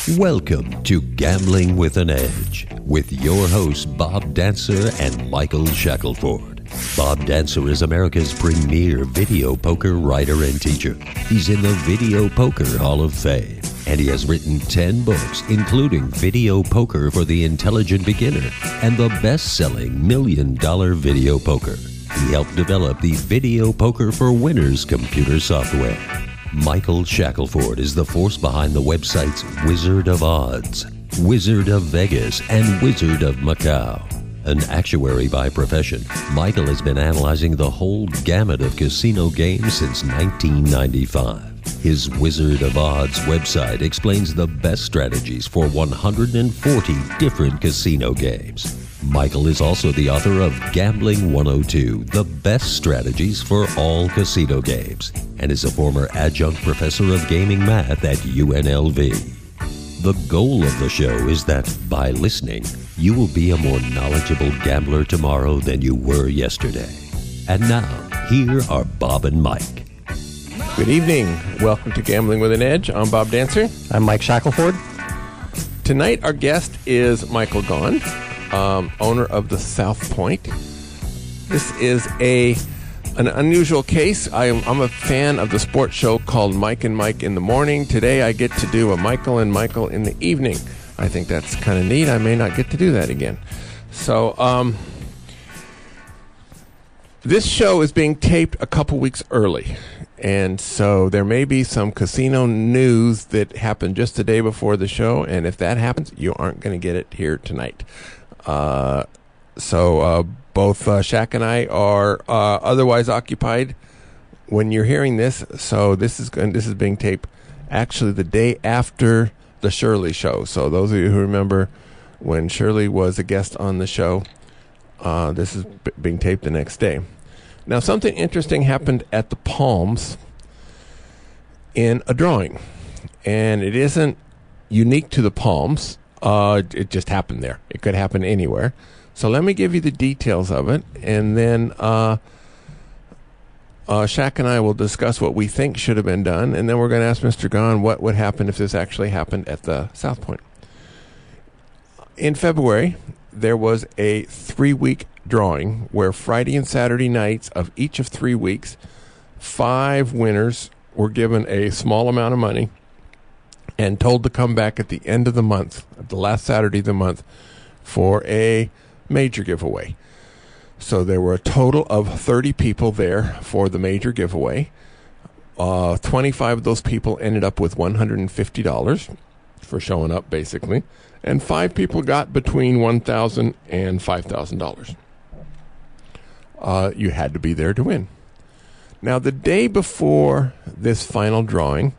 Welcome to Gambling with an Edge with your hosts Bob Dancer and Michael Shackelford. Bob Dancer is America's premier video poker writer and teacher. He's in the Video Poker Hall of Fame, and he has written 10 books, including Video Poker for the Intelligent Beginner and the best-selling $1 Million Video Poker. He helped develop the Video Poker for Winners computer software. Michael Shackelford is the force behind the websites Wizard of Odds, Wizard of Vegas, and Wizard of Macau. An actuary by profession, Michael has been analyzing the whole gamut of casino games since 1995. His Wizard of Odds website explains the best strategies for 140 different casino games. Michael is also the author of Gambling 102, The Best Strategies for All Casino Games, and is a former adjunct professor of gaming math at UNLV. The goal of the show is that, by listening, you will be a more knowledgeable gambler tomorrow than you were yesterday. And now, here are Bob and Mike. Good evening. Welcome to Gambling with an Edge. I'm Bob Dancer. I'm Mike Shackelford. Tonight, our guest is Michael Gaughan, owner of the South Point. This is an unusual case. I'm a fan of the sports show called Mike and Mike in the morning. Today I get to do a Michael and Michael in the evening. I think that's kind of neat. I may not get to do that again. So this show is being taped a couple weeks early. And so there may be some casino news that happened just the day before the show. And if that happens, you aren't going to get it here tonight. So both Shaq and I are otherwise occupied when you're hearing this. So this is being taped actually the day after the Shirley show. So those of you who remember when Shirley was a guest on the show, this is being taped the next day. Now, something interesting happened at the Palms in a drawing, and it isn't unique to the Palms. It just happened there. It could happen anywhere. So let me give you the details of it, and then Shaq and I will discuss what we think should have been done, and then we're going to ask Mr. Gaughan what would happen if this actually happened at the South Point. In February, there was a 3-week drawing where Friday and Saturday nights of each of 3 weeks, 5 winners were given a small amount of money and told to come back at the end of the month, the last Saturday of the month, for a major giveaway. So there were a total of 30 people there for the major giveaway. 25 of those people ended up with $150 for showing up, basically. And 5 people got between $1,000 and $5,000. You had to be there to win. Now, the day before this final drawing,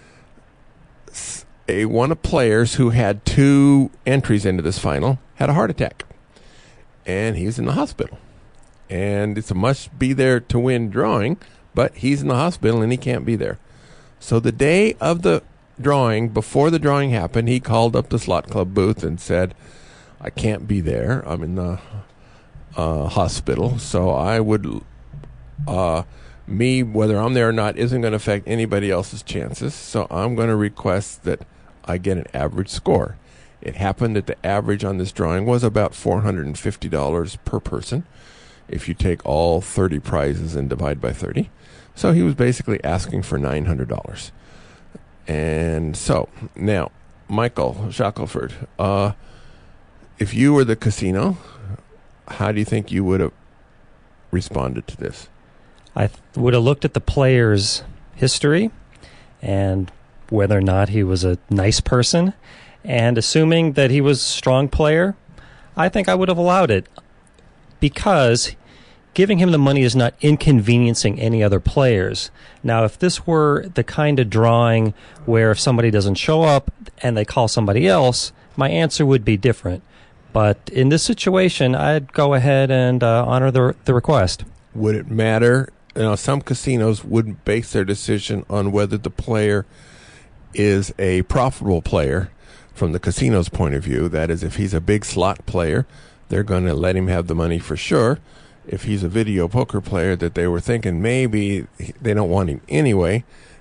one of the players who had 2 entries into this final had a heart attack. And he's in the hospital. And it's a must-be-there-to-win drawing, but he's in the hospital and he can't be there. So the day of the drawing, before the drawing happened, he called up the slot club booth and said, I can't be there. I'm in the hospital. So I would, whether I'm there or not, isn't going to affect anybody else's chances. So I'm going to request that I get an average score. It happened that the average on this drawing was about $450 per person if you take all 30 prizes and divide by 30. So he was basically asking for $900. And so, now, Michael Shackelford, if you were the casino, how do you think you would have responded to this? I would have looked at the player's history and whether or not he was a nice person. And assuming that he was a strong player, I think I would have allowed it. Because giving him the money is not inconveniencing any other players. Now, if this were the kind of drawing where if somebody doesn't show up and they call somebody else, my answer would be different. But in this situation, I'd go ahead and honor the request. Would it matter? Some casinos wouldn't base their decision on whether the player is a profitable player from the casino's point of view. That is, if he's a big slot player, they're going to let him have the money for sure. If he's a video poker player that they were thinking maybe they don't want him anyway,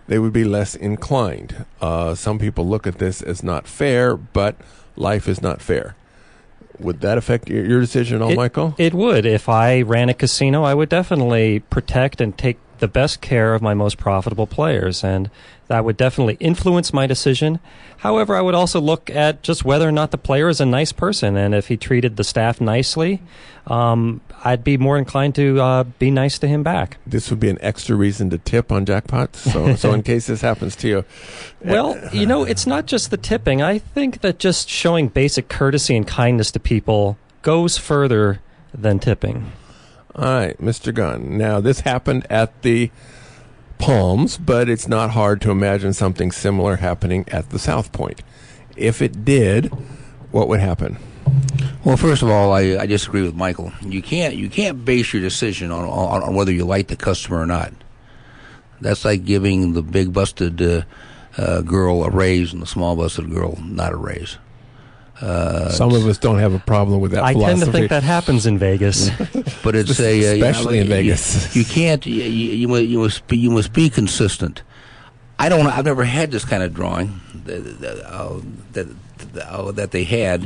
they would be less inclined. Some people look at this as not fair, but life is not fair. Would that affect your decision at all, Michael? It would. If I ran a casino, I would definitely protect and take the best care of my most profitable players, and that would definitely influence my decision. However, I would also look at just whether or not the player is a nice person, and if he treated the staff nicely, I'd be more inclined to be nice to him back. This would be an extra reason to tip on jackpots, so in case this happens to you. Well, it's not just the tipping. I think that just showing basic courtesy and kindness to people goes further than tipping. All right, Mr. Gunn. Now, this happened at the Palms, but it's not hard to imagine something similar happening at the South Point. If it did, what would happen? Well, first of all, I disagree with Michael. You can't base your decision on whether you like the customer or not. That's like giving the big busted girl a raise and the small busted girl not a raise. Some of us don't have a problem with that I philosophy. tend to think that happens in Vegas. But it's especially in Vegas. You can't. You must be consistent. I've never had this kind of drawing that they had.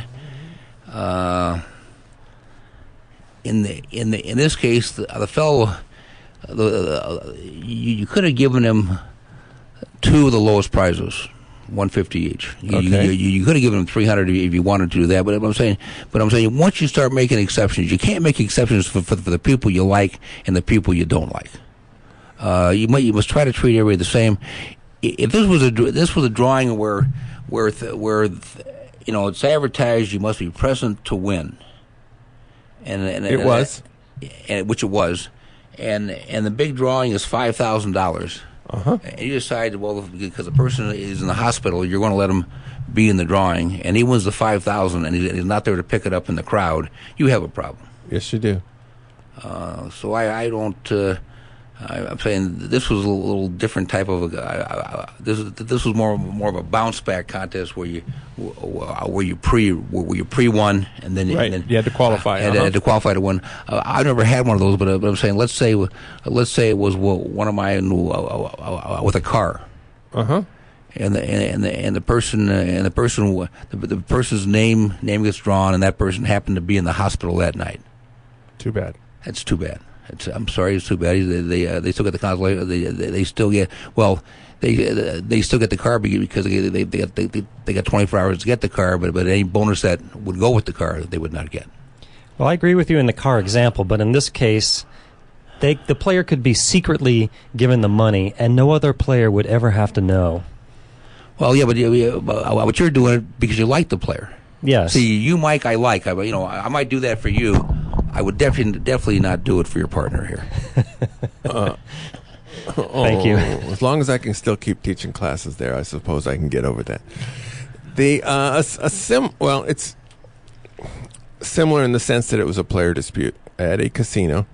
In this case, the fellow, you could have given him two of the lowest prizes. $150 each. Okay. You could have given them $300 if you wanted to do that. But I'm saying once you start making exceptions, you can't make exceptions for the people you like and the people you don't like. You must try to treat everybody the same. If this was a drawing where it's advertised you must be present to win, and it was, which it was, and the big drawing is $5,000. And you decide, well, because the person is in the hospital, you're going to let him be in the drawing, and he wins the $5,000, and he's not there to pick it up in the crowd. You have a problem. Yes, you do. So I don't. I'm saying this was a little different type of this was more of a bounce back contest where you pre-won and then right. You had to qualify. Had to qualify to win. I've never had one of those, but I'm saying let's say it was one of mine with a car. And the person's name gets drawn, and that person happened to be in the hospital that night. Too bad. That's too bad. I'm sorry, it's too bad. They still get the consolation. They still get they still get the car because they got 24 hours to get the car, but any bonus that would go with the car they would not get. Well, I agree with you in the car example, but in this case, the player could be secretly given the money, and no other player would ever have to know. Well, yeah, but you're doing it because you like the player. Yes. See, you, Mike, I like. I might do that for you. I would definitely not do it for your partner here. Thank you. As long as I can still keep teaching classes there, I suppose I can get over that. It's similar in the sense that it was a player dispute at a casino.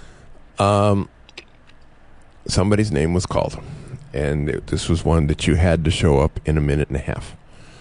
Somebody's name was called, and this was one that you had to show up in a minute and a half.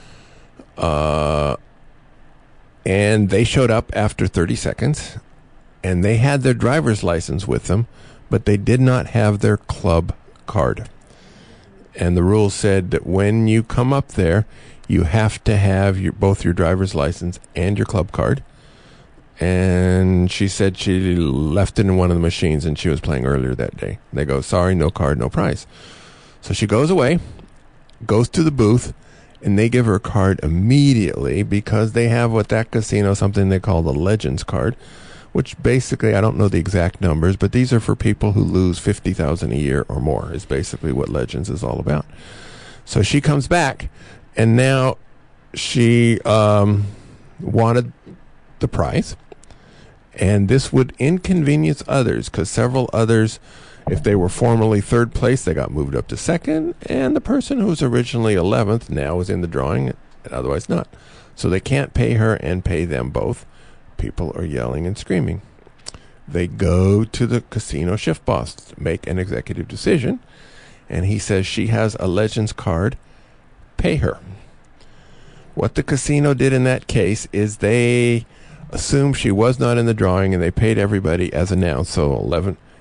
And they showed up after 30 seconds. And they had their driver's license with them, but they did not have their club card. And the rules said that when you come up there, you have to have both your driver's license and your club card. And she said she left it in one of the machines, and she was playing earlier that day. They go, sorry, no card, no prize. So she goes away, goes to the booth, and they give her a card immediately because they have at that casino something they call the Legends card, which basically, I don't know the exact numbers, but these are for people who lose $50,000 a year or more, is basically what Legends is all about. So she comes back, and now she wanted the prize, and this would inconvenience others, because several others, if they were formerly third place, they got moved up to second, and the person who was originally 11th now is in the drawing, and otherwise not. So they can't pay her and pay them both. People are yelling and screaming. They go to the casino shift boss to make an executive decision, and he says she has a Legends card, pay her. What the casino did in that case is they assumed she was not in the drawing, and they paid everybody as announced. So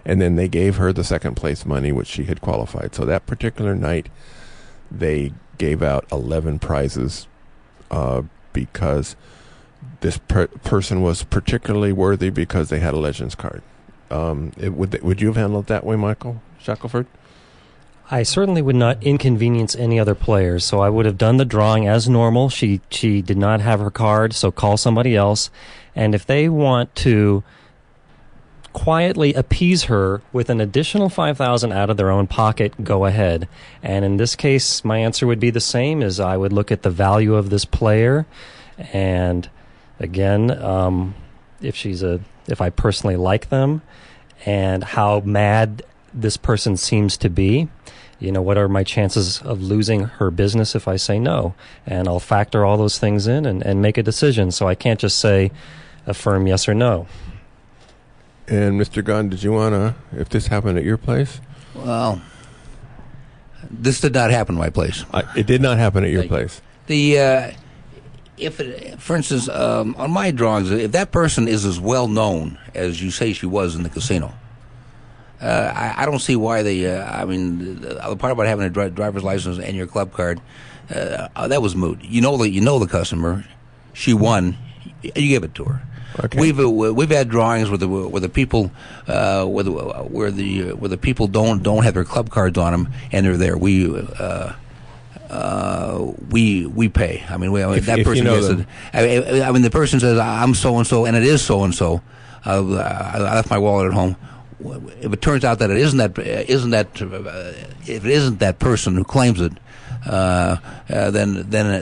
and then they gave her the second place money, which she had qualified. So that particular night, they gave out 11 prizes because this person was particularly worthy because they had a Legends card. Would you have handled it that way, Michael Shackelford? I certainly would not inconvenience any other players, so I would have done the drawing as normal. She did not have her card, so call somebody else. And if they want to quietly appease her with an additional $5,000 out of their own pocket, go ahead. And in this case, my answer would be the same, as I would look at the value of this player. And again, if I personally like them and how mad this person seems to be, what are my chances of losing her business if I say no? And I'll factor all those things in and make a decision. So I can't just say a firm yes or no. And Mr. Gunn, did you want to, if this happened at your place? Well, this did not happen at my place. It did not happen at your place. For instance, on my drawings, if that person is as well known as you say she was in the casino, I don't see why the part about having a driver's license and your club card, that was moot. You know the customer, she won, you give it to her. Okay. We've had drawings where the people where the people don't have their club cards on them and they're there. We pay. That person gets it. The person says I'm so and so, and it is so and so. I left my wallet at home. If it turns out that it isn't that person who claims it, then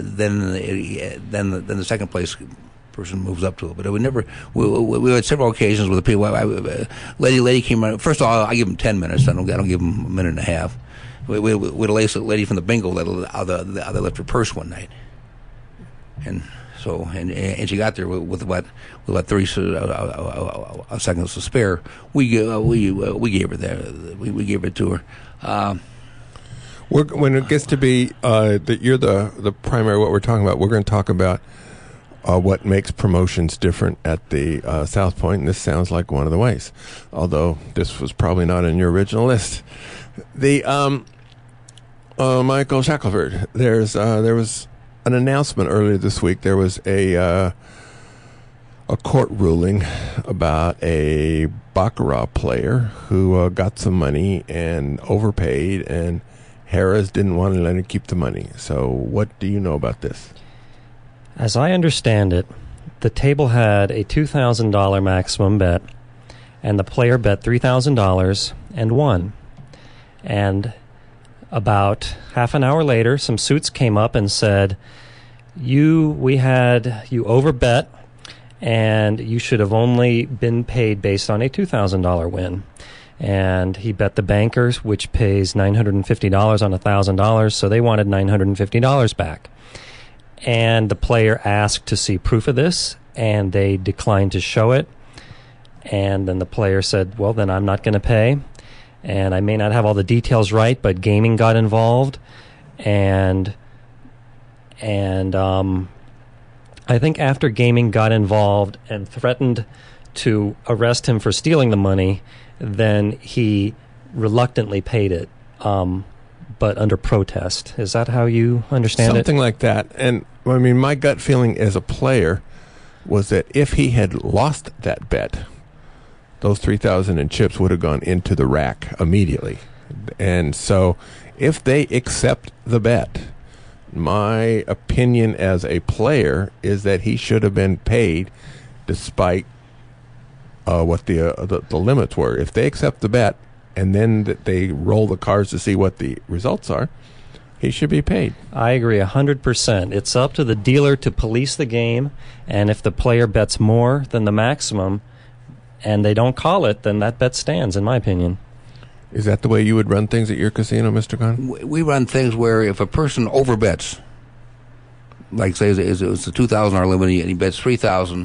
the second place person moves up to it. But we never. We had several occasions where the people. Lady came around. First of all, I give them 10 minutes. I don't give them a minute and a half. We had a lady from the bingo that left her purse one night, and so and she got there with about 30 seconds to spare. We gave her that. We gave it to her. When it gets to be that you're the primary, what we're talking about, we're going to talk about what makes promotions different at the South Point, and this sounds like one of the ways. Although this was probably not in your original list. The Michael Shackelford, there was an announcement earlier this week. There was a court ruling about a baccarat player who got some money and overpaid, and Harrah's didn't want to let him keep the money. So what do you know about this? As I understand it, the table had a $2,000 maximum bet, and the player bet $3,000 and won. And about half an hour later, some suits came up and said, you overbet, and you should have only been paid based on a $2,000 win. And he bet the bankers, which pays $950 on $1,000, so they wanted $950 back. And the player asked to see proof of this, and they declined to show it. And then the player said, well, then I'm not going to pay. And I may not have all the details right, but gaming got involved. And I think after gaming got involved and threatened to arrest him for stealing the money, then he reluctantly paid it, but under protest. Is that how you understand Something like that. And my gut feeling as a player was that if he had lost that bet, those 3,000 in chips would have gone into the rack immediately. And so if they accept the bet, my opinion as a player is that he should have been paid despite what the limits were. If they accept the bet and then that they roll the cards to see what the results are, he should be paid. I agree 100%. It's up to the dealer to police the game, and if the player bets more than the maximum and they don't call it, then that bet stands, in my opinion. Is that the way you would run things at your casino, Mr. Gunn? We run things where if a person overbets, like say it was a $2,000 limit and he bets $3,000,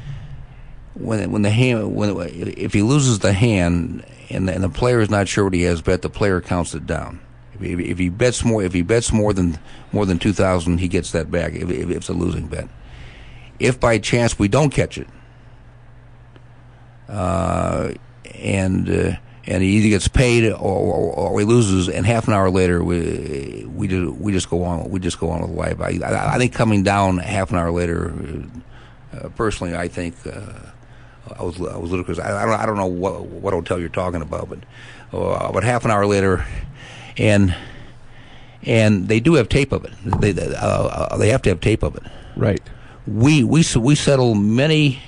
if he loses the hand and the player is not sure what he has bet, the player counts it down. If he bets more than $2,000, he gets that back. If it's a losing bet, if by chance we don't catch it, and and he either gets paid or he loses. And half an hour later, we just go on with life. I think coming down half an hour later, personally, I think I was ludicrous. I don't know what hotel you're talking about, but half an hour later, and they do have tape of it. They have to have tape of it. Right. We settle many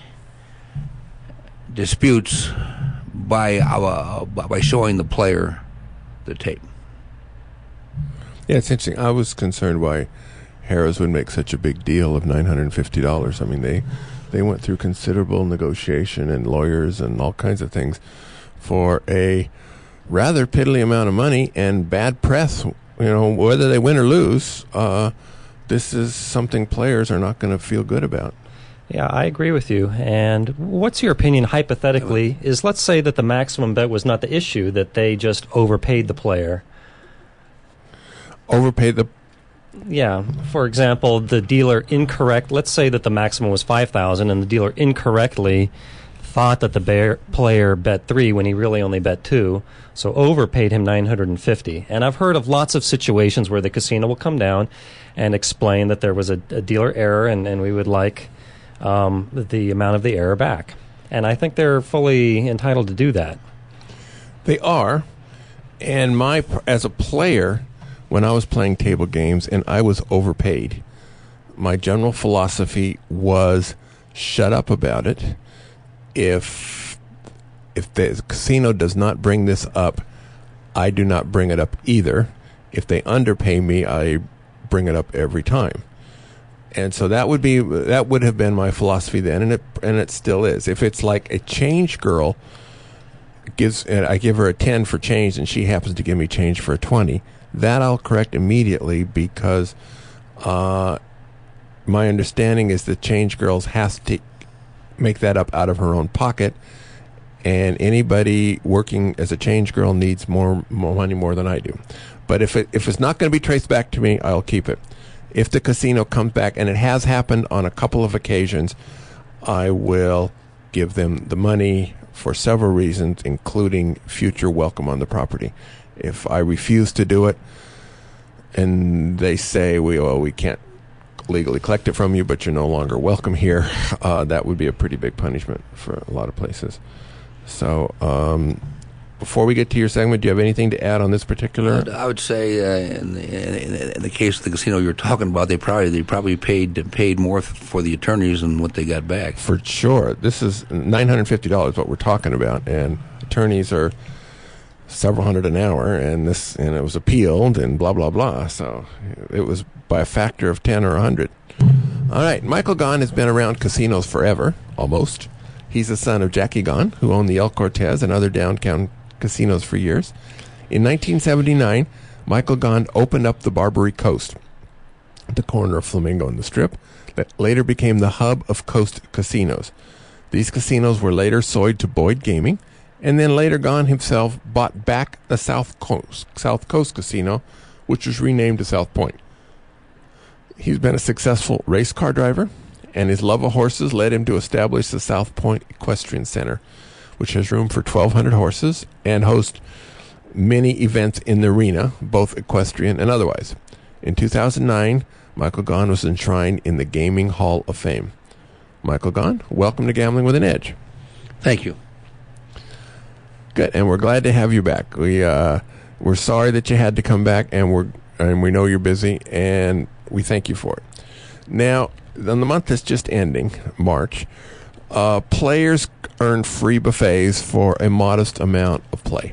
disputes by showing the player the tape. Yeah, it's interesting. I was concerned why Harrah's would make such a big deal of $950. I mean, they went through considerable negotiation and lawyers and all kinds of things for a rather piddly amount of money and bad press. Whether they win or lose, this is something players are not going to feel good about. Yeah, I agree with you. And what's your opinion, hypothetically, is let's say that the maximum bet was not the issue, that they just overpaid the player. Overpaid the... Yeah. For example, the dealer let's say that the maximum was $5,000 and the dealer incorrectly thought that the player bet 3 when he really only bet 2, so overpaid him $950. And I've heard of lots of situations where the casino will come down and explain that there was a dealer error and we would like the amount of the error back. And I think they're fully entitled to do that. They are. And as a player, when I was playing table games and I was overpaid, my general philosophy was shut up about it. If the casino does not bring this up, I do not bring it up either. If they underpay me, I bring it up every time. And so that would have been my philosophy then, and it still is. If it's like a change girl I give her a 10 for change and she happens to give me change for a 20, that I'll correct immediately, because my understanding is that change girls has to make that up out of her own pocket, and anybody working as a change girl needs more money more than I do. But if it's not going to be traced back to me, I'll keep it. If the casino comes back, and it has happened on a couple of occasions, I will give them the money for several reasons, including future welcome on the property. If I refuse to do it and they say, we can't legally collect it from you, but you're no longer welcome here, that would be a pretty big punishment for a lot of places. So before we get to your segment, do you have anything to add on this particular? I would say in the case of the casino you're talking about, they probably paid more for the attorneys than what they got back. For sure. This is $950 what we're talking about, and attorneys are several hundred an hour, and it was appealed and blah blah blah. So it was by a factor of 10 or 100. All right, Michael Gaughan has been around casinos forever, almost. He's the son of Jackie Gaughan, who owned the El Cortez and other downtown casinos for years. In 1979, Michael Gaughan opened up the Barbary Coast, at the corner of Flamingo and the Strip, that later became the hub of Coast casinos. These casinos were later sold to Boyd Gaming, and then later Gaughan himself bought back the South Coast Casino, which was renamed to South Point. He's been a successful race car driver, and his love of horses led him to establish the South Point Equestrian Center, which has room for 1,200 horses and hosts many events in the arena, both equestrian and otherwise. In 2009, Michael Gaughan was enshrined in the Gaming Hall of Fame. Michael Gaughan, welcome to Gambling with an Edge. Thank you. Good, and we're glad to have you back. We're sorry that you had to come back, and we know you're busy, and we thank you for it. Now, in the month that's just ending, March, players earn free buffets for a modest amount of play.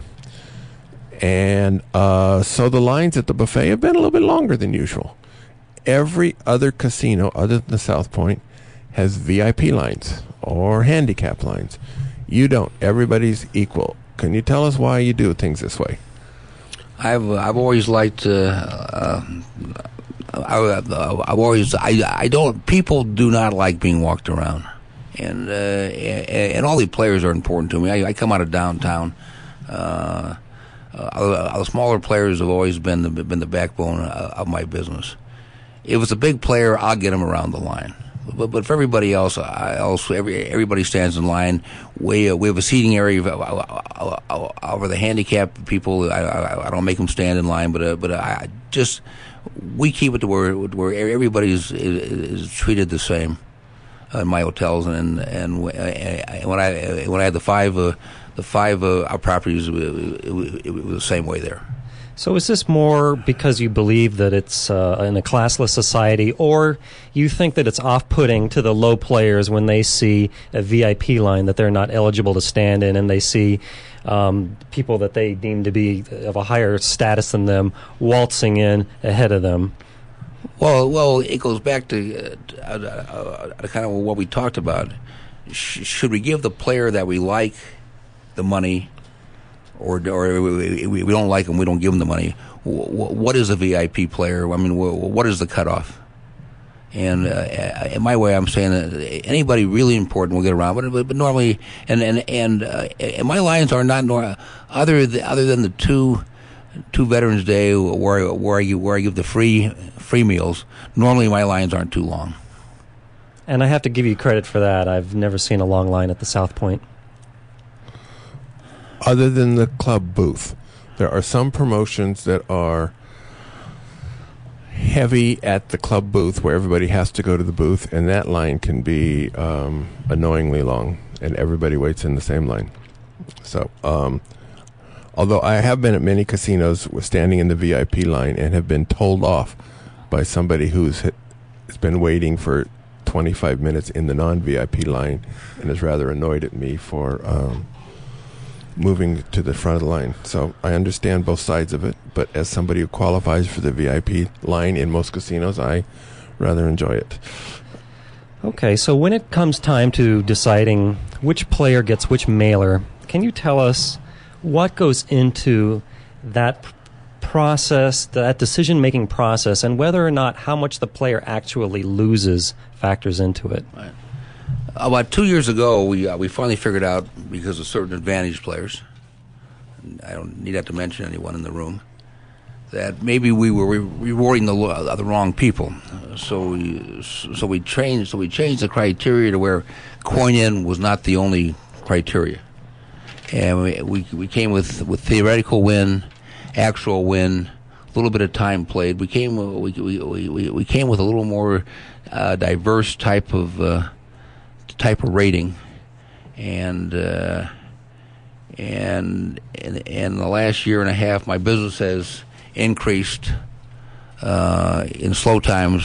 And so the lines at the buffet have been a little bit longer than usual. Every other casino other than the South Point has VIP lines or handicap lines. You don't. Everybody's equal. Can you tell us why you do things this way? I've always liked I don't. People do not like being walked around, and all the players are important to me. I come out of downtown. The smaller players have always been the backbone of my business. If it's a big player, I'll get him around the line. But for everybody else, everybody stands in line. We have a seating area over the handicapped people. I don't make them stand in line, but I just we keep it to where everybody is treated the same in my hotels, and when I had the five properties, it was the same way there. So is this more because you believe that it's in a classless society, or you think that it's off-putting to the low players when they see a VIP line that they're not eligible to stand in, and they see people that they deem to be of a higher status than them waltzing in ahead of them? Well, it goes back to kind of what we talked about. Should we give the player that we like the money, or we don't like them, we don't give them the money? What is a VIP player? I mean, what is the cutoff? And in my way, I'm saying that anybody really important will get around, but normally, and my lines are not other than the two Veterans Day where I give the free meals. Normally, my lines aren't too long. And I have to give you credit for that. I've never seen a long line at the South Point. Other than the club booth, there are some promotions that are heavy at the club booth where everybody has to go to the booth, and that line can be annoyingly long, and everybody waits in the same line. So, although I have been at many casinos standing in the VIP line and have been told off by somebody who's been waiting for 25 minutes in the non-VIP line and is rather annoyed at me for moving to the front of the line. So I understand both sides of it, but as somebody who qualifies for the VIP line in most casinos, I rather enjoy it. Okay, so when it comes time to deciding which player gets which mailer, can you tell us what goes into that process, that decision-making process, and whether or not how much the player actually loses factors into it? Right. About 2 years ago, we finally figured out, because of certain advantage players, I don't need to mention anyone in the room, that maybe we were rewarding the wrong people. So we changed the criteria to where coin-in was not the only criteria, and we came with theoretical win, actual win, a little bit of time played. We came with a little more diverse type of rating, and in the last year and a half, my business has increased in slow times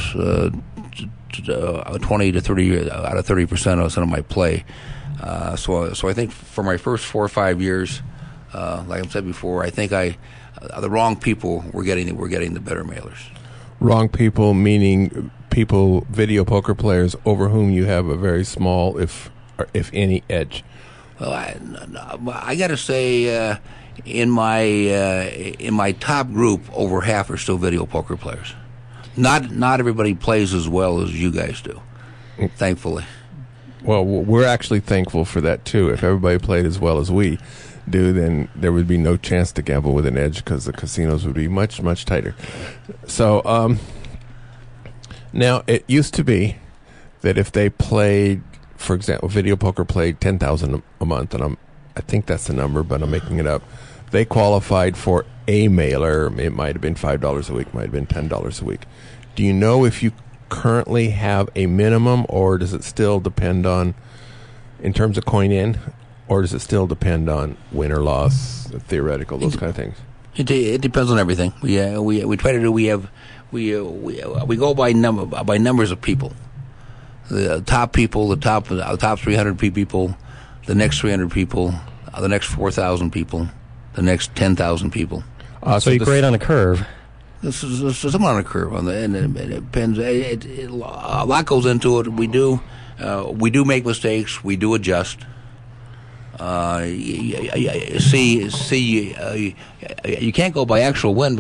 20 to 30 out of 30% of my play. So I think for my first 4 or 5 years, like I said before, I think the wrong people were getting the better mailers. Wrong people meaning people, video poker players, over whom you have a very small, if any, edge. Well, I got to say, in my top group, over half are still video poker players. Not everybody plays as well as you guys do, thankfully. Well, we're actually thankful for that too. If everybody played as well as we do, then there would be no chance to gamble with an edge because the casinos would be much, much tighter. So, now it used to be that if they played, for example, video poker played $10,000 a month, and I think that's the number, but I'm making it up. They qualified for a mailer. It might have been $5 a week, might have been $10 a week. Do you know if you currently have a minimum, or does it still depend on, in terms of coin in, or does it still depend on win or loss, theoretical, those kind of things? It depends on everything. We try to do. We go by numbers of people. The top people, the top 300 people, the next 300 people, the next 4,000 people, the next 10,000 people. So you grade on a curve. This is something on a curve, and it depends. A lot goes into it. We do make mistakes. We do adjust. You can't go by actual win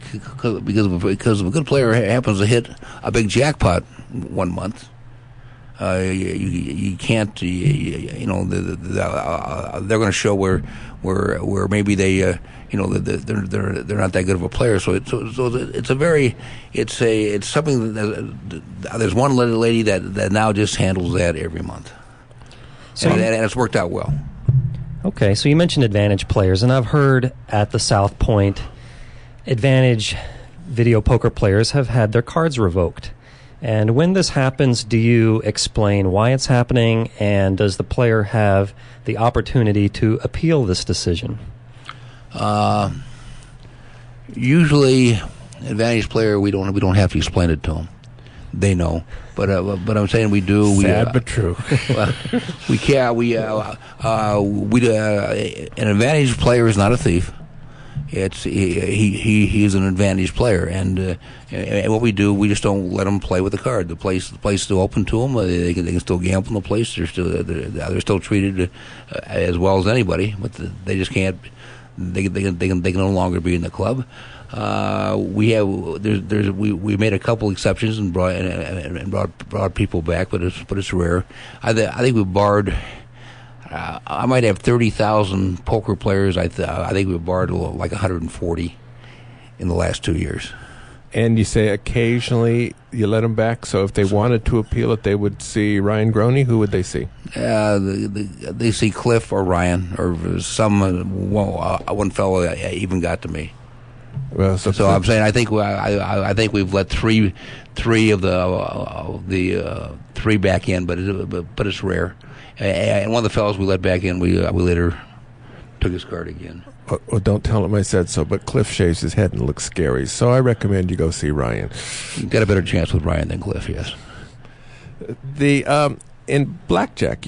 because if a good player happens to hit a big jackpot one month. You can't. You know, they're going to show where maybe they. You know, they're not that good of a player. So it's something that there's one lady that now just handles that every month, and it's worked out well. Okay, so you mentioned Advantage players, and I've heard at the South Point, Advantage video poker players have had their cards revoked. And when this happens, do you explain why it's happening, and does the player have the opportunity to appeal this decision? Usually, Advantage player, we don't have to explain it to them. They know, but I'm saying we do. Sad but true. We can't. An Advantage player is not a thief. He's an Advantage player, and what we do, we just don't let them play with the card. The place is still open to them. They can still gamble in the place. They're still treated as well as anybody, but they just can't. They can no longer be in the club. We made a couple exceptions and brought people back, but it's rare. I think we barred. I might have 30,000 poker players. I think we barred like 140 in the last 2 years. And you say occasionally you let them back. So if they wanted to appeal it, they would see Ryan Groney. Who would they see? They see Cliff or Ryan or some. One fellow even got to me. Well, so I'm saying I think we've let three of the three back in, but it's rare. And one of the fellows we let back in, we later took his card again. Well, don't tell him I said so, but Cliff shaves his head and looks scary, so I recommend you go see Ryan. You've got a better chance with Ryan than Cliff, yes. In blackjack,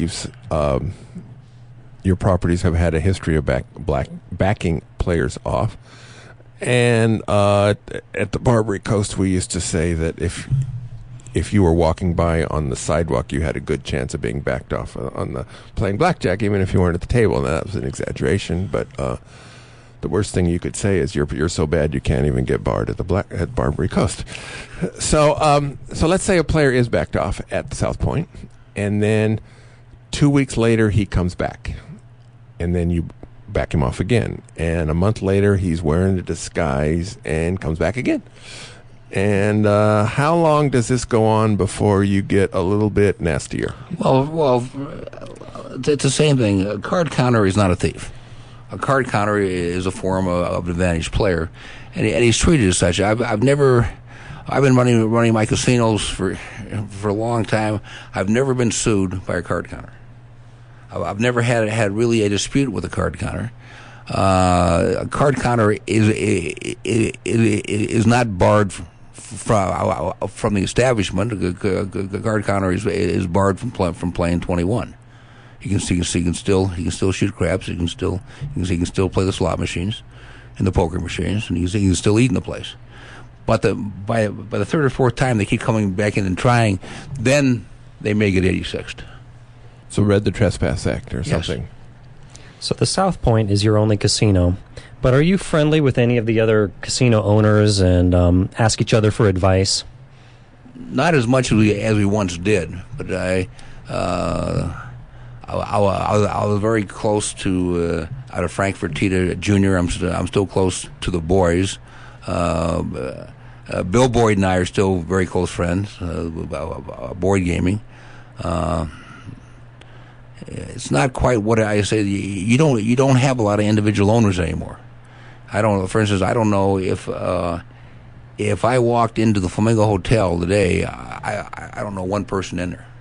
your properties have had a history of backing players off, and at the Barbary Coast, we used to say that if you were walking by on the sidewalk, you had a good chance of being backed off on the playing blackjack, even if you weren't at the table. And that was an exaggeration, but the worst thing you could say is you're so bad you can't even get barred at Barbary Coast. So let's say a player is backed off at the South Point, and then 2 weeks later he comes back, and then you back him off again, and a month later he's wearing a disguise and comes back again. And how long does this go on before you get a little bit nastier? Well, it's the same thing. A card counter is not a thief. A card counter is a form of an Advantage player, and he's treated as such. I've been running my casinos for a long time. I've never been sued by a card counter. I've never had really a dispute with a card counter. A card counter is not barred from the establishment. A card counter is barred from playing 21. He can still shoot craps. He can still play the slot machines and the poker machines, and he can still eat in the place. But by the third or fourth time they keep coming back in and trying, then they may get 86'd. So read the Trespass Act or something. Yes. So the South Point is your only casino, but are you friendly with any of the other casino owners and ask each other for advice? Not as much as we once did, but I was very close to out of Frankfurt Tita Jr. I'm still close to the boys. Bill Boyd and I are still very close friends. Boyd gaming. It's not quite what I say. You don't have a lot of individual owners anymore. I don't. For instance, I don't know if I walked into the Flamingo Hotel today, I don't know one person in there.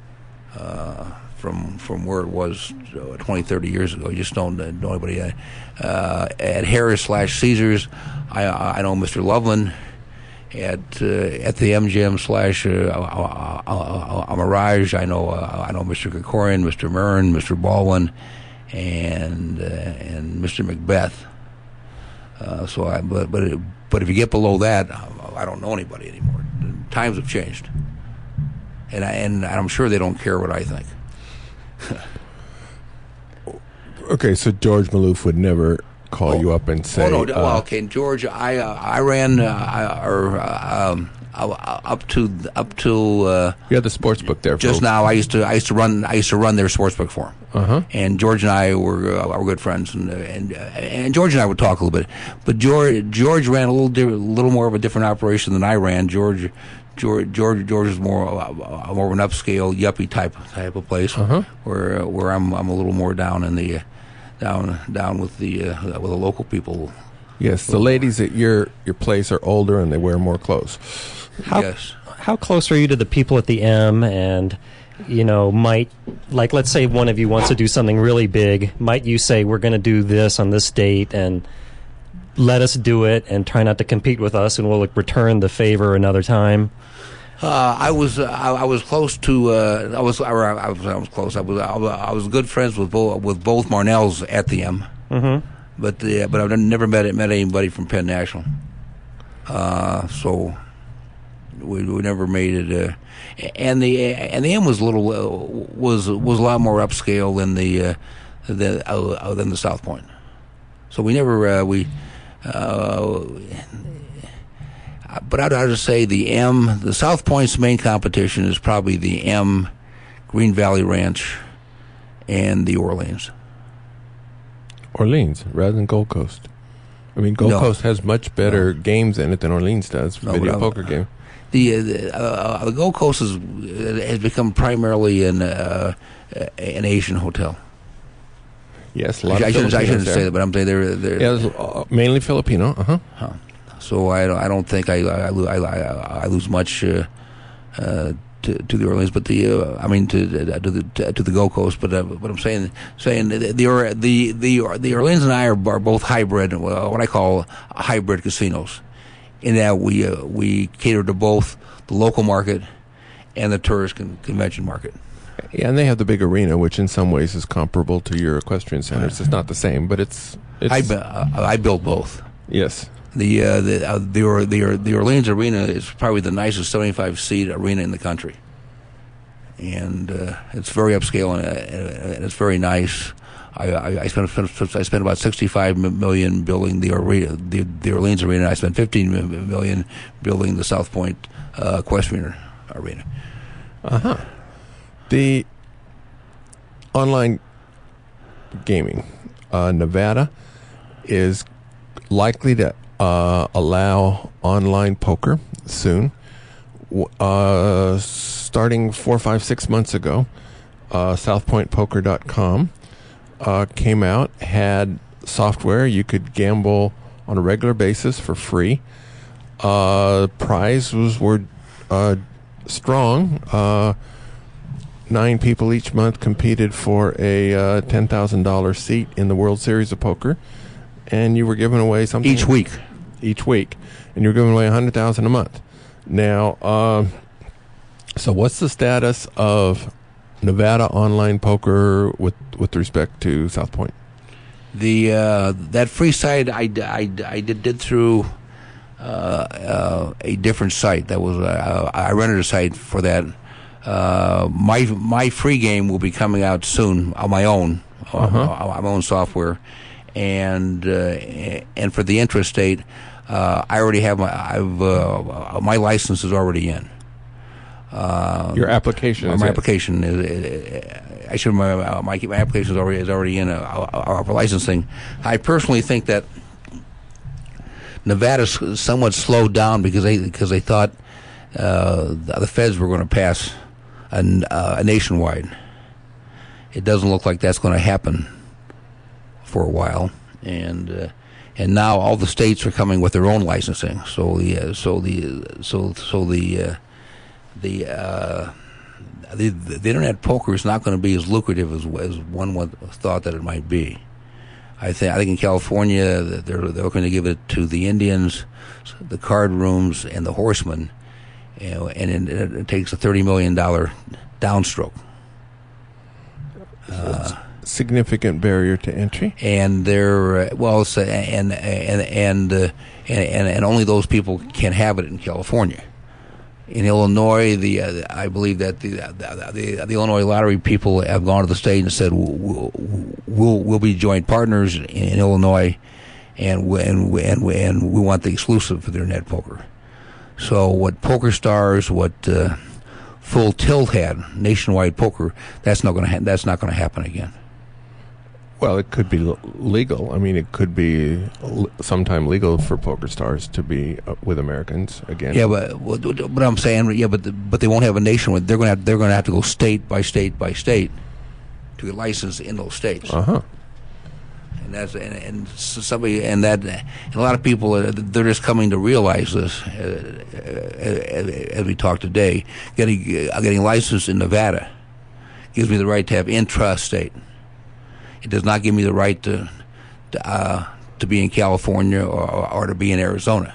From where it was 20, 30 years ago. You just don't know anybody. At Harris/Caesars, I know Mr. Loveland. At the MGM / Mirage, I know Mr. Krikorian, Mr. Murren, Mr. Baldwin, and Mr. Macbeth. But if you get below that, I don't know anybody anymore. Times have changed, and I'm sure they don't care what I think. Okay, so George Maloof would never call you up and say, okay, George, I ran up to You had the sports book there. just now. I used to run their sports book for them. And George and I were good friends, and George and I would talk a little bit. But George ran a little more of a different operation than I ran. George is more of an upscale yuppie type of place, where I'm a little more down in the down with the local people. Yes, the ladies at your place are older and they wear more clothes. How close are you to the people at the M? And might, like, let's say one of you wants to do something really big. Might you say, we're going to do this on this date and let us do it and try not to compete with us, and we'll return the favor another time? I was close to. I was close. I was good friends with both Marnells at the M. But I've never met anybody from Penn National. So we never made it. And the M was a lot more upscale than the South Point. So we never But I'd just say the South Point's main competition is probably the M, Green Valley Ranch, and the Orleans. Orleans rather than Gold Coast. I mean, Gold Coast has much better games in it than Orleans does. Video poker game. The Gold Coast has become primarily an Asian hotel. Yes, a lot I of shouldn't say that, but I'm saying they're mainly Filipino. So I don't think I lose much to the Orleans, but to the Gold Coast. But I'm saying the Orleans and I are both hybrid, what I call hybrid casinos, in that we cater to both the local market and the tourist convention market. Yeah, and they have the big arena, which in some ways is comparable to your equestrian centers. It's not the same, but it's I built both. Yes. The Orleans Arena is probably the nicest 75-seat arena in the country, and it's very upscale and it's very nice. I spent about $65 million building the arena, the Orleans Arena. I spent $15 million building the South Point Equestrian Arena. The online gaming, Nevada is likely to allow online poker soon. Starting 4, 5, 6 months ago, SouthPointPoker.com came out, had software you could gamble on a regular basis for free. Prizes were strong. 9 people each month competed for a $10,000 seat in the World Series of Poker, and you were giving away something each week, and you were giving away $100,000 a month. Now, so what's the status of Nevada online poker with respect to South Point? That free site I did through a different site. That was I rented a site for that. My free game will be coming out soon on my own, on my own software, and for the intrastate, I already have my license is already in. Your application. My application is. My application is already in for licensing. I personally think that Nevada's somewhat slowed down because they thought the feds were going to pass a nationwide. It doesn't look like that's going to happen for a while, and now all the states are coming with their own licensing. So the internet poker is not going to be as lucrative as one thought that it might be. I think in California they're looking to give it to the Indians, the card rooms, and the horsemen. And it takes a $30 million downstroke. Significant barrier to entry. And they're and only those people can have it in California. In Illinois, I believe that the Illinois lottery people have gone to the state and said we'll be joint partners in Illinois, and we want the exclusive for their net poker. So what Poker Stars, what Full Tilt had, nationwide poker, that's not going to happen again. Well, it could be legal. I mean, it could be sometime legal for Poker Stars to be with Americans again. Yeah, but I'm saying, yeah, but they won't have a nationwide. They're going to have to go state by state by state to get licensed in those states. And that's and somebody and a lot of people they're just coming to realize this as we talk today. Getting licensed in Nevada gives me the right to have intrastate. It does not give me the right to be in California or to be in Arizona.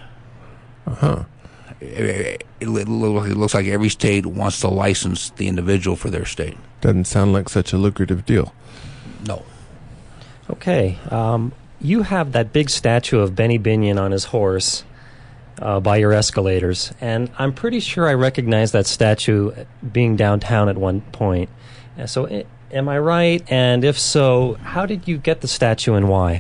It looks like every state wants to license the individual for their state. Doesn't sound like such a lucrative deal. No. Okay. You have that big statue of Benny Binion on his horse by your escalators, and I'm pretty sure I recognize that statue being downtown at one point. So am I right? And if so, how did you get the statue and why?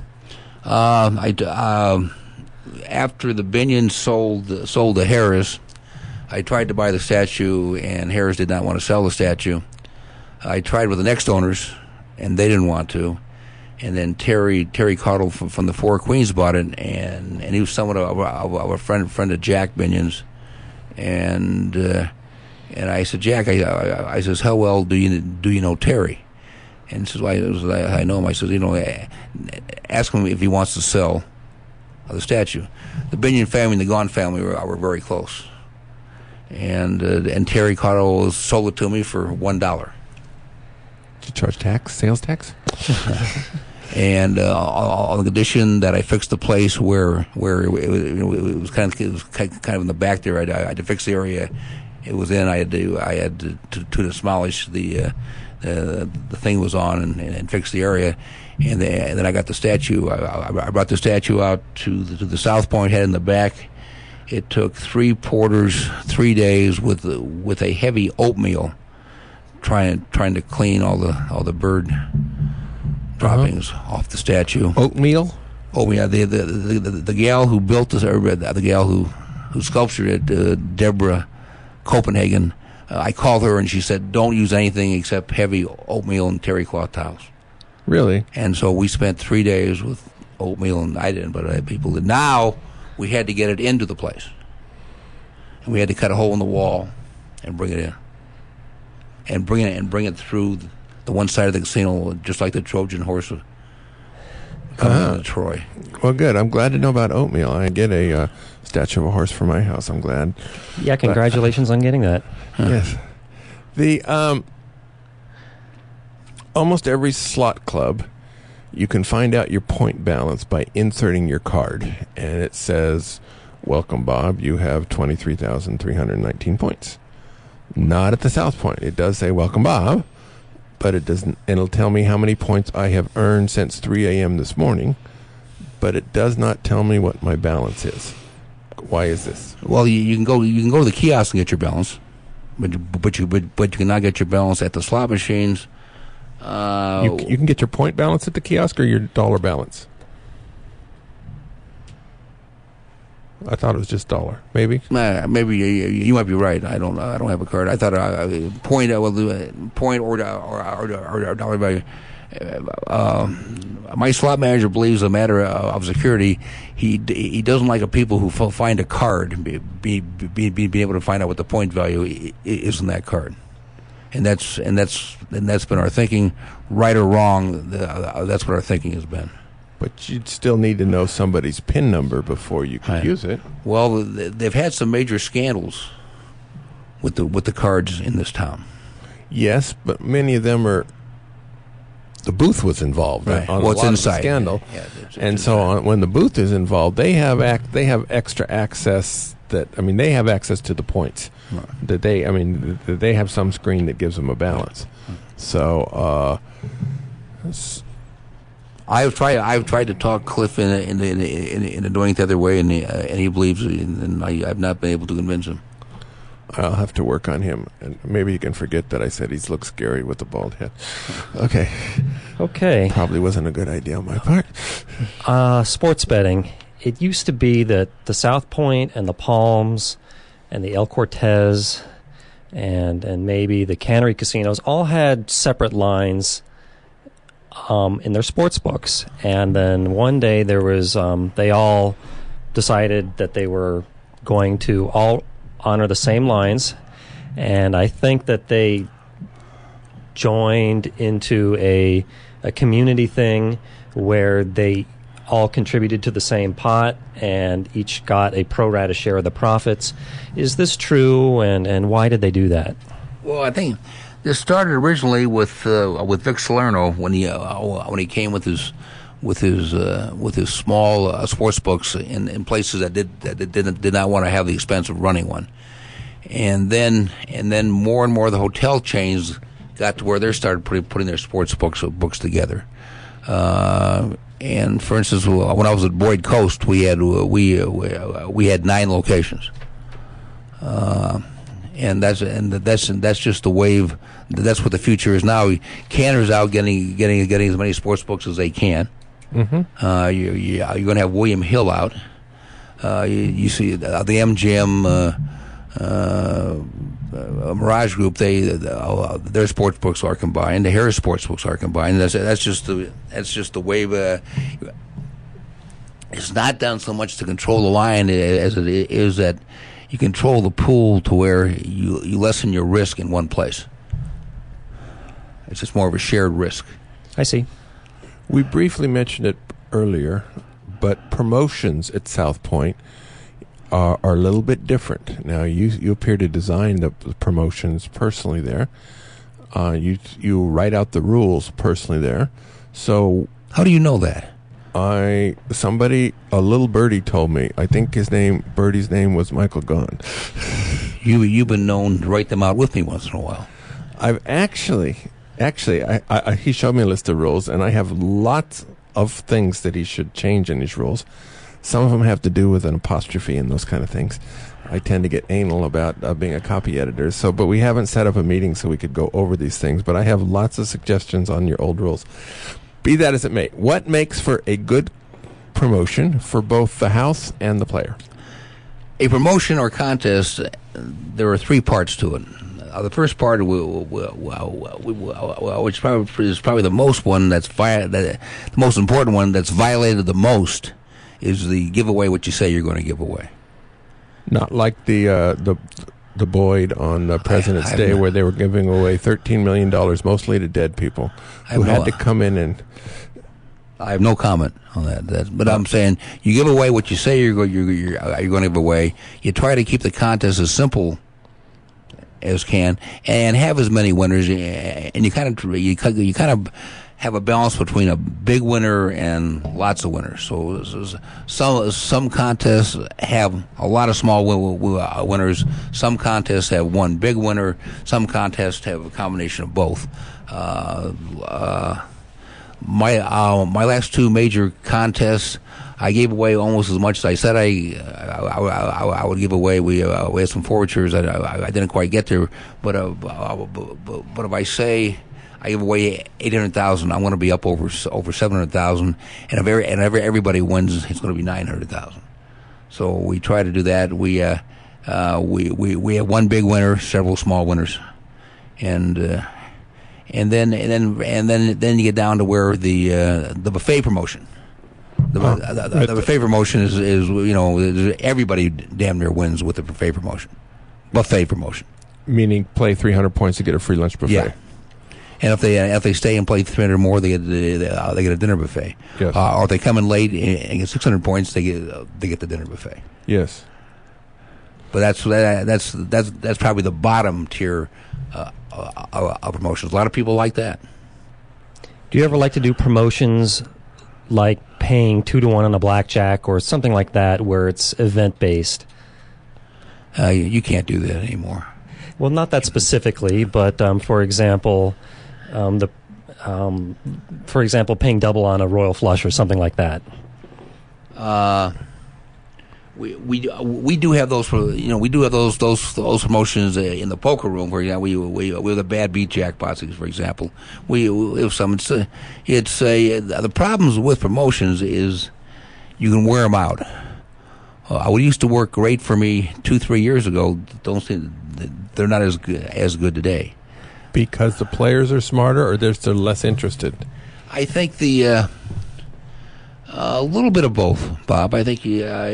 After the Binion sold to Harris, I tried to buy the statue, and Harris did not want to sell the statue. I tried with the next owners, and they didn't want to. And then Terry Cottle from the Four Queens bought it, and he was somewhat of a friend of Jack Binion's. And I said, Jack, I says, how well do you know Terry? And he says, well, I know him. I said, ask him if he wants to sell the statue. The Binion family and the Gaughan family were very close. And Terry Cottle sold it to me for $1. Did you charge tax, sales tax? And on the condition that I fixed the place where it was kind of in the back there. I had to fix the area it was in. I had to demolish the thing was on and fix the area, and then I got the statue. I brought the statue out to the South Point head in the back. It took 3 porters, 3 days with a heavy oatmeal, trying to clean all the bird droppings off the statue. Oatmeal? Oh yeah, the gal who built this, the gal who sculptured it, Deborah Copenhagen. I called her and she said, "Don't use anything except heavy oatmeal and terry cloth towels." Really? And so we spent 3 days with oatmeal, and I didn't, but people did. Now we had to get it into the place, and we had to cut a hole in the wall and bring it in, and bring it through the one side of the casino, just like the Trojan horse coming to Troy. Well, good. I'm glad to know about oatmeal. I get a statue of a horse for my house. I'm glad. Yeah, congratulations on getting that. Yes. The almost every slot club, you can find out your point balance by inserting your card, and it says, "Welcome, Bob. You have 23,319 points." Not at the South Point. It does say, "Welcome, Bob," but it doesn't. It'll tell me how many points I have earned since 3 a.m. this morning, but it does not tell me what my balance is. Why is this? Well, you can go to the kiosk and get your balance, but you cannot get your balance at the slot machines. You can get your point balance at the kiosk or your dollar balance. I thought it was just dollar. Maybe. Maybe you might be right. I don't have a card. I thought point or dollar value. My slot manager believes a matter of security. He doesn't like people who find a card be able to find out what the point value is in that card, and that's been our thinking, right or wrong. That's what our thinking has been. But you'd still need to know somebody's PIN number before you could use it. Well, they've had some major scandals with the cards in this town. Yes, but many of them are. The booth was involved on a lot of the scandal, and so on. When the booth is involved, they have extra access. They have access to the points. Right. They have some screen that gives them a balance. So. I've tried to talk Cliff into doing it the other way, and he believes, and I've not been able to convince him. I'll have to work on him, and maybe he can forget that I said he looks scary with the bald head. Okay. Probably wasn't a good idea on my part. Sports betting. It used to be that the South Point and the Palms and the El Cortez and maybe the Cannery casinos all had separate lines in their sports books. And then one day there was they all decided that they were going to all honor the same lines, and I think that they joined into a community thing where they all contributed to the same pot and each got a pro rata share of the profits. Is this true, and why did they do that? Well, I think this started originally with Vic Salerno when he came with his small sports books in places that did not want to have the expense of running one, and then more and more the hotel chains got to where they started putting their sports books together. And for instance, when I was at Boyd Coast, we had 9 locations, and that's just the wave. That's what the future is now. Canter's out getting as many sports books as they can. Mm-hmm. You're going to have William Hill out. You see the MGM Mirage Group. Their sports books are combined. The Harris sports books are combined. That's just the wave. It's not done so much to control the line as it is that you control the pool to where you lessen your risk in one place. It's just more of a shared risk. I see. We briefly mentioned it earlier, but promotions at South Point are a little bit different. Now, you appear to design the promotions personally there. You write out the rules personally there. So, how do you know that? A little birdie told me. I think Birdie's name was Michael Gunn. You've been known to write them out with me once in a while. I've actually, he showed me a list of rules, and I have lots of things that he should change in his rules. Some of them have to do with an apostrophe and those kind of things. I tend to get anal about being a copy editor. But we haven't set up a meeting so we could go over these things. But I have lots of suggestions on your old rules. Be that as it may, what makes for a good promotion for both the house and the player? A promotion or contest, there are 3 parts to it. The first part, which is probably the most one the most important one that's violated the most, is the give away what you say you're going to give away. Not like the Boyd on President's Day, where they were giving away $13 million, mostly to dead people who had to come in and. I have no comment on that. But I'm saying you give away what you say you're going to give away. You try to keep the contest as simple as can, and have as many winners, and you kind of have a balance between a big winner and lots of winners. So some contests have a lot of small winners. Some contests have one big winner. Some contests have a combination of both. My last 2 major contests, I gave away almost as much as I said I would give away. We had some forfeitures I didn't quite get there, but if I say I give away $800,000, I want to be up over $700,000, and if everybody wins, it's going to be $900,000. So we try to do that. We have one big winner, several small winners, and then you get down to where the buffet promotion. The buffet promotion is everybody damn near wins with the buffet promotion. Meaning play 300 points to get a free lunch buffet. Yeah. And if they stay and play 300 more, they get a dinner buffet. Yes. Or if they come in late and get 600 points, they get the dinner buffet. Yes. But that's probably the bottom tier of promotions. A lot of people like that. Do you ever like to do promotions like paying 2-to-1 on a blackjack or something like that, where it's event based? You can't do that anymore. Well, not that specifically, but for example, paying double on a royal flush or something like that. We do have those we do have those promotions in the poker room. For example, we have the bad beat jackpots, for example. We have some. The problems with promotions is you can wear them out. what used to work great for me 2-3 years ago, they're not as good today. Because the players are smarter, or they're less interested? I think a little bit of both, Bob. I think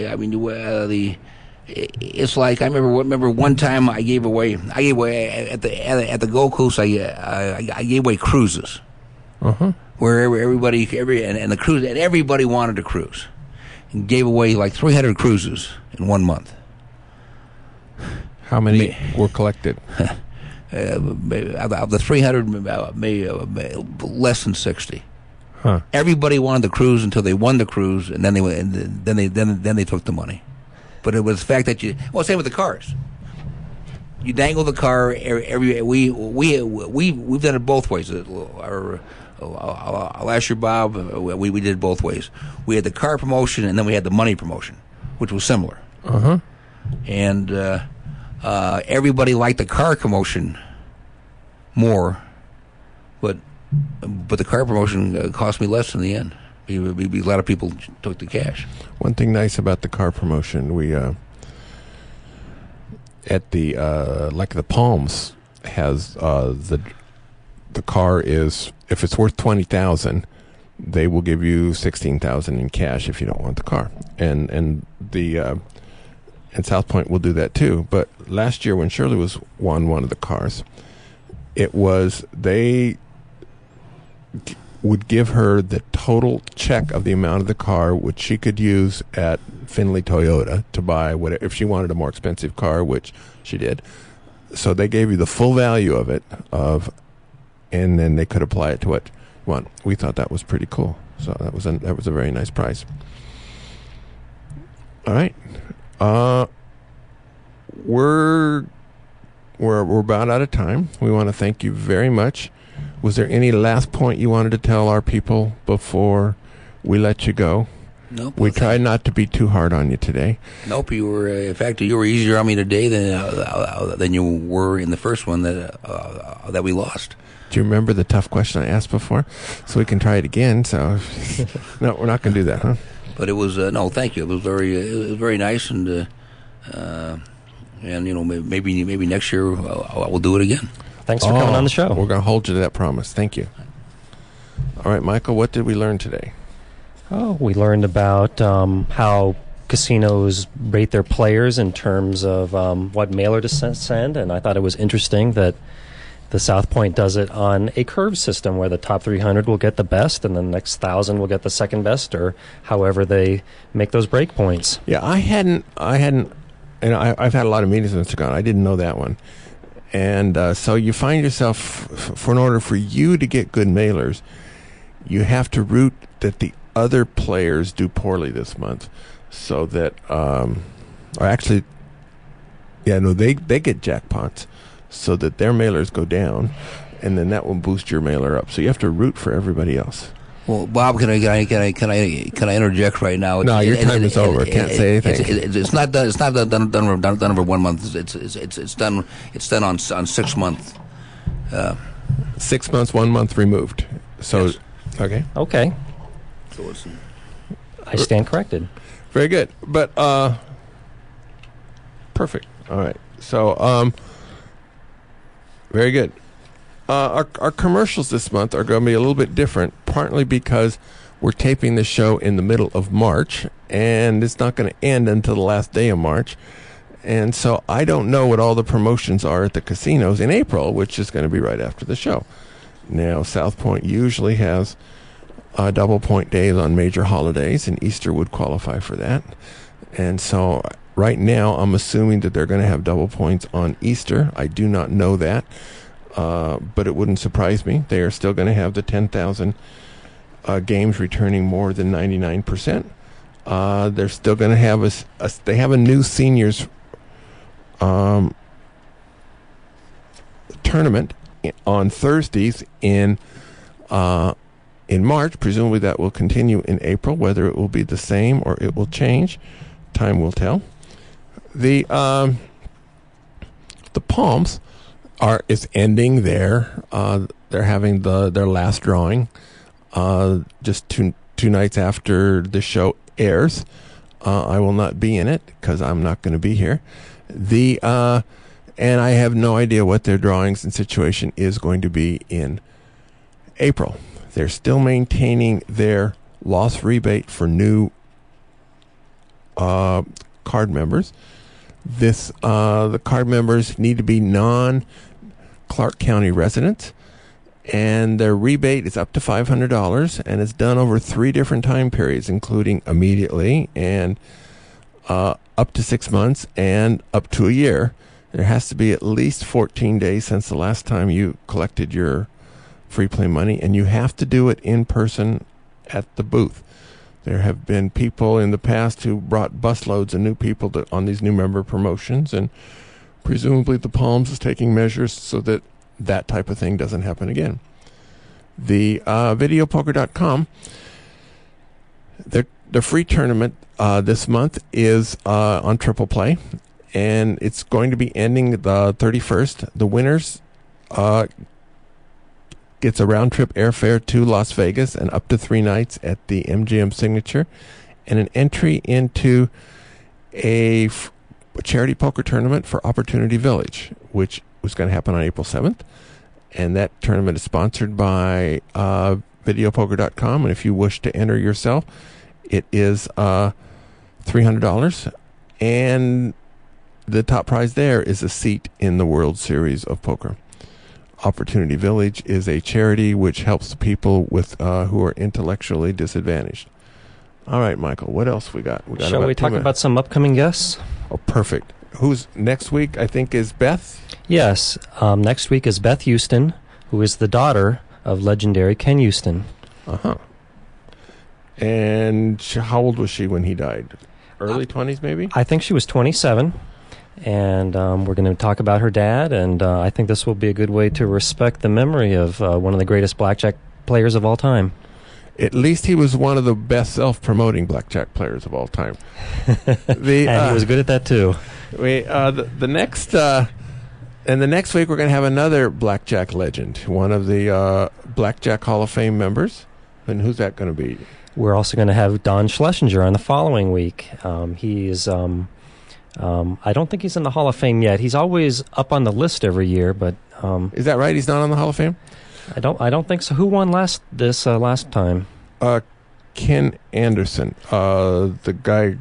it's like I remember one time I gave away at the Gold Coast. I gave away cruises, where everybody wanted to cruise, and gave away like 300 cruises in 1 month. How many were collected? Of the 300, maybe less than 60. Huh. Everybody wanted the cruise until they won the cruise, and then they took the money. But it was the fact that same with the cars. You dangle the car. We've done it both ways. I'll ask you, Bob. We did it both ways. We had the car promotion, and then we had the money promotion, which was similar. And everybody liked the car promotion more, but the car promotion cost me less in the end. A lot of people took the cash. One thing nice about the car promotion, we at the the Palms has the car is, if it's worth $20,000, they will give you $16,000 in cash if you don't want the car, and South Point will do that too. But last year when Shirley won one of the cars, it was they would give her the total check of the amount of the car, which she could use at Findlay Toyota to buy whatever, if she wanted a more expensive car, which she did. So they gave you the full value of it, and then they could apply it to what you want. We thought that was pretty cool. So that was a very nice price. All right, we're about out of time. We want to thank you very much. Was there any last point you wanted to tell our people before we let you go? Nope. We tried not to be too hard on you today. Nope. You were, in fact, easier on me today than you were in the first one that we lost. Do you remember the tough question I asked before? So we can try it again. So no, we're not going to do that, huh? But it was no. Thank you. It was very nice, and maybe next year we'll do it again. Thanks for coming on the show. We're going to hold you to that promise. Thank you. All right, Michael, what did we learn today? Oh, we learned about how casinos rate their players in terms of what mailer to send, and I thought it was interesting that the South Point does it on a curve system where the top 300 will get the best, and the next 1,000 will get the second best, or however they make those break points. Yeah, I hadn't, and I've had a lot of meetings with Mr. Gahn. I didn't know that one. And so you find yourself, in order for you to get good mailers, you have to root that the other players do poorly this month, so that, they get jackpots, so that their mailers go down, and then that will boost your mailer up. So you have to root for everybody else. Well, Bob, can I interject right now? No, your time is over. Can't say anything. It's not done. It's not done over 1 month. It's done. It's done on 6 months. 6 months, 1 month removed. So, yes. Okay. So I stand corrected. Very good. But perfect. All right. So very good. Our commercials this month are going to be a little bit different, partly because we're taping the show in the middle of March, and it's not going to end until the last day of March. And so I don't know what all the promotions are at the casinos in April, which is going to be right after the show. Now, South Point usually has double point days on major holidays, and Easter would qualify for that. And so right now I'm assuming that they're going to have double points on Easter. I do not know that. But it wouldn't surprise me. They are still going to have the 10,000 games returning more than 99%. They're still going to have they have a new seniors tournament on Thursdays in March. Presumably that will continue in April. Whether it will be the same or it will change, time will tell. The Palms is ending there. They're having their last drawing just two nights after the show airs. I will not be in it because I'm not going to be here. And I have no idea what their drawings and situation is going to be in April. They're still maintaining their loss rebate for new card members. The card members need to be non-Clark County residents, and their rebate is up to $500, and it's done over 3 different time periods, including immediately and up to 6 months and up to a year. There has to be at least 14 days since the last time you collected your free play money, and you have to do it in person at the booth. There have been people in the past who brought busloads of new people on these new member promotions, and presumably the Palms is taking measures so that that type of thing doesn't happen again. The videopoker.com, the free tournament this month is on Triple Play, and it's going to be ending the 31st. The winners gets a round-trip airfare to Las Vegas and up to 3 nights at the MGM Signature, and an entry into a charity poker tournament for Opportunity Village, which was going to happen on April 7th. And that tournament is sponsored by videopoker.com, and if you wish to enter yourself, it is $300, and the top prize there is a seat in the World Series of Poker. Opportunity Village is a charity which helps the people with who are intellectually disadvantaged. All right, Michael, what else we got? Shall we talk about some upcoming guests? Oh, perfect. Who's next week? I think is Beth? Yes. Next week is Beth Houston, who is the daughter of legendary Ken Houston. Uh-huh. And how old was she when he died? Early 20s, maybe? I think she was 27. And we're going to talk about her dad, and I think this will be a good way to respect the memory of one of the greatest blackjack players of all time. At least he was one of the best self-promoting blackjack players of all time. And he was good at that, too. The next week we're going to have another blackjack legend, one of the Blackjack Hall of Fame members. And who's that going to be? We're also going to have Don Schlesinger on the following week. He is... I don't think he's in the Hall of Fame yet. He's always up on the list every year, but is that right? He's not on the Hall of Fame? I don't think so. Who won last time? Ken Anderson. The guy.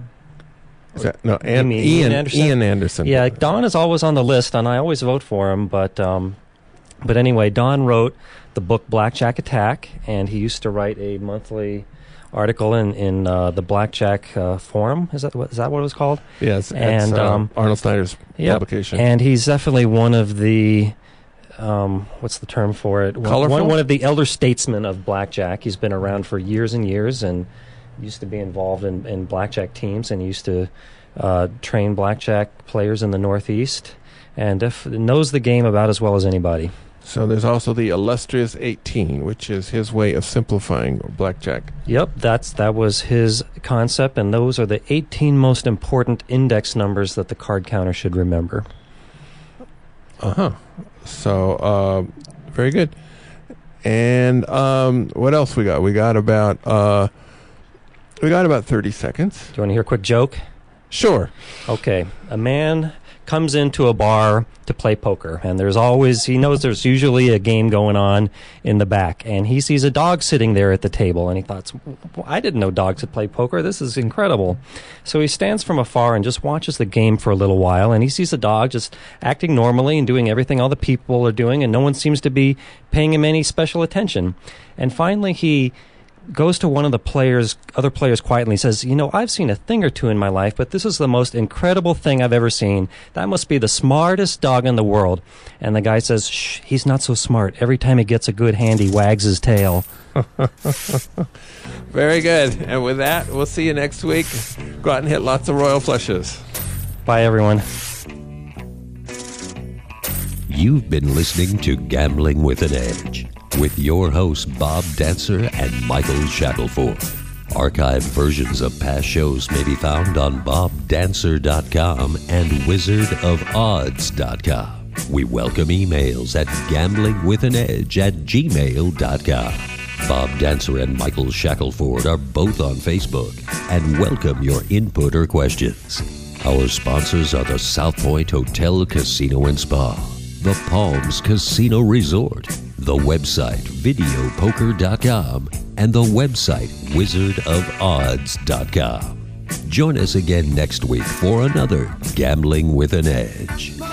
Ian Anderson. Ian Anderson. Yeah, Don is always on the list, and I always vote for him. But anyway, Don wrote the book Blackjack Attack, and he used to write a monthly article in the Blackjack Forum. Is that what it was called? Yes, and Arnold Snyder's publication. And he's definitely one of the what's the term for it? One of the elder statesmen of blackjack. He's been around for years and years, and used to be involved in blackjack teams, and used to train blackjack players in the Northeast, and knows the game about as well as anybody. So there's also the illustrious 18, which is his way of simplifying blackjack. Yep, that was his concept, and those are the 18 most important index numbers that the card counter should remember. Uh-huh. So, very good. And what else we got? We got about 30 seconds. Do you want to hear a quick joke? Sure. Okay. A man comes into a bar to play poker, and he knows there's usually a game going on in the back, and he sees a dog sitting there at the table, and he thought, I didn't know dogs could play poker. This is incredible. So he stands from afar and just watches the game for a little while, and he sees the dog just acting normally and doing everything all the people are doing, and no one seems to be paying him any special attention. And finally he goes to one of the other players quietly and says, I've seen a thing or two in my life, but this is the most incredible thing I've ever seen. That must be the smartest dog in the world. And the guy says, shh, he's not so smart. Every time he gets a good hand, he wags his tail. Very good. And with that, we'll see you next week. Go out and hit lots of royal flushes. Bye, everyone. You've been listening to Gambling with an Edge with your hosts Bob Dancer and Michael Shackelford. Archived versions of past shows may be found on bobdancer.com and wizardofodds.com. We welcome emails at gamblingwithanedge@gmail.com. Bob Dancer and Michael Shackelford are both on Facebook and welcome your input or questions. Our sponsors are the South Point Hotel, Casino and Spa, the Palms Casino Resort, the website videopoker.com, and the website wizardofodds.com. Join us again next week for another Gambling with an Edge.